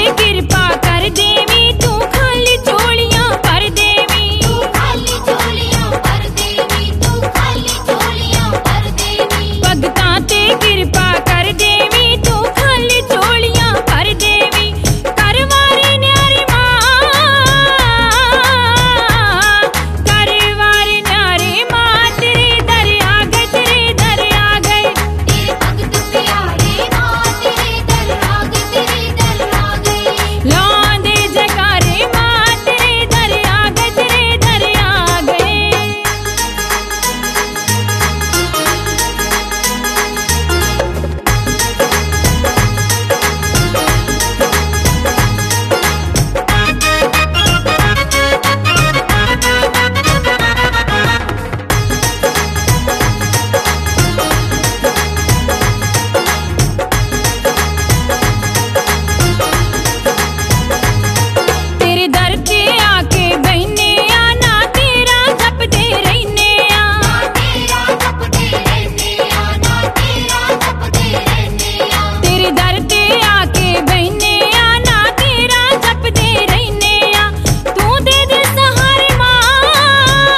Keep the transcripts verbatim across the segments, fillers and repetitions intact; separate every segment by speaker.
Speaker 1: कृपा कर देवी, तू खाली झोलियां भर देवी, तू खाली झोलियां भर देवी, तू खाली झोलियां भर देवी। भगतां ते कृपा कर देवी, तू खाली झोलियां भर देवी। करवारी न्यारी मां, करवारी न्यारी मां, तेरे दर आ गए, तेरे दर आ गए। तेरे भगत प्यारे मां, तेरे दर आ गए, तेरे दर आ गए। लांदे जयकारे मां, तेरे दर आ गए, तेरे दर आ गए। तेरे दर ते आके बहने आ, ना तेरा जपदे रहने आ, ना तेरा जपदे रहने आ, ना तेरा जपदे रहने आ। तेरे दर ते आके बहने आ, ना तेरा जपदे रहने आ। तू दे दे सहारे मां,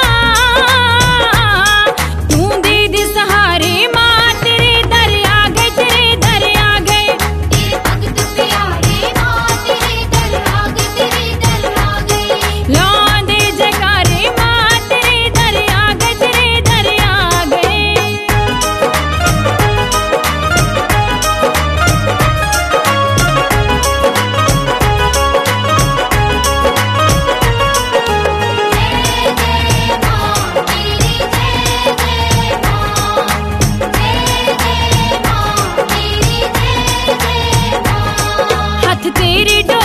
Speaker 1: तू दे दे सहारे मां, तेरे दर आ गए, तेरे दर आ गए। तेरे भगत प्यारे मां, तेरे दर आ गए, तेरे दर आ गए। लांदे जयकारे मां, तेरे दर आ गए, तेरे दर आ गए। हथ तेरे